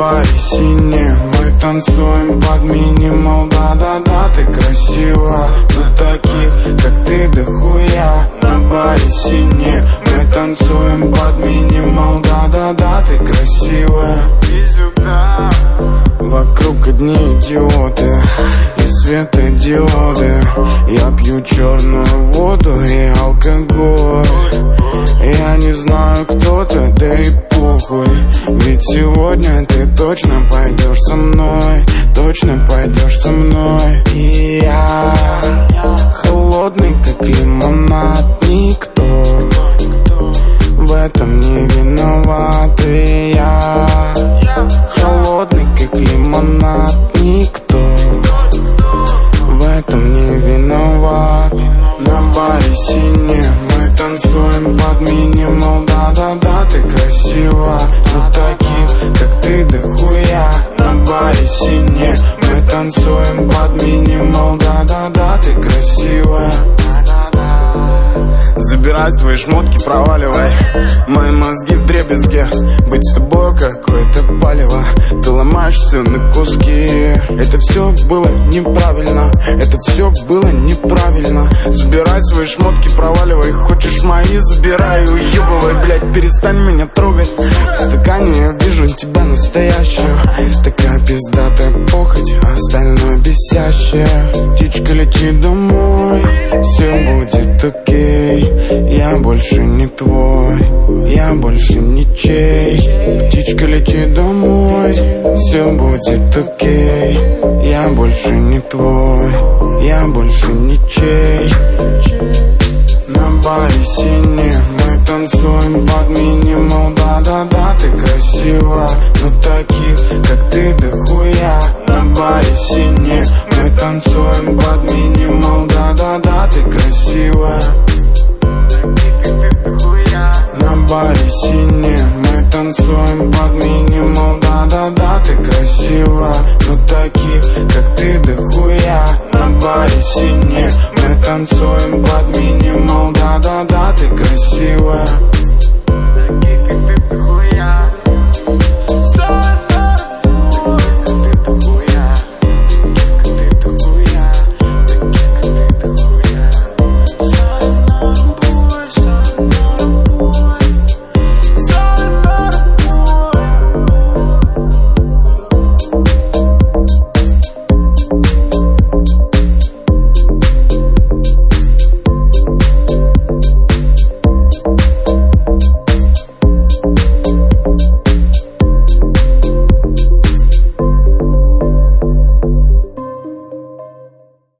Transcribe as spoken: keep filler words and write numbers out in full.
баре синее мы танцуем под минимал. Да-да-да, ты красива, но таких, как ты, дохуя. На баре синее мы танцуем под минимал. Да-да-да, ты красивая. И сюда. Вокруг одни идиоты и светодиоды. Я пью черную воду и алкоголь. Я не знаю, кто ты, да и похуй. Ведь сегодня ты точно пойдешь со мной. Точно пойдешь со мной. И я холодный, как лимонад. Никто в этом не виноват. И я холодный, как лимонад. Никто в этом не виноват. На баре синее мы танцуем под минимал. Да-да-да, ты красива, но таких, как ты, дохуя. На баре синее мы танцуем под минимал. Да-да-да, ты красивая. Забирай свои шмотки, проваливай. Мои мозги в дребезге. Быть с тобой какое-то палево. Ты ломаешь все на куски. Это все было неправильно. Это все было неправильно. Забирай свои шмотки, проваливай. Хочешь мои, забирай, уебывай. Блять, перестань меня трогать. В стакане я вижу тебя настоящую. Такая пиздатая похоть, а остальное бесящее. Птичка, лети домой, все будет окей. Я больше не твой, я больше ничей. Птичка, лети домой, все будет окей. Я больше не твой, я больше ничей. На баре синее мы танцуем под минимал. Да-да-да, ты красива, но таких, как ты, дохуя. На баре синее мы танцуем под минимал. Да-да-да, ты красивая. На баре синее мы танцуем под минимал. Да-да-да, ты красива, но таких, как ты, дохуя. На баре синее мы танцуем под минимал. Да-да-да, ты красивая.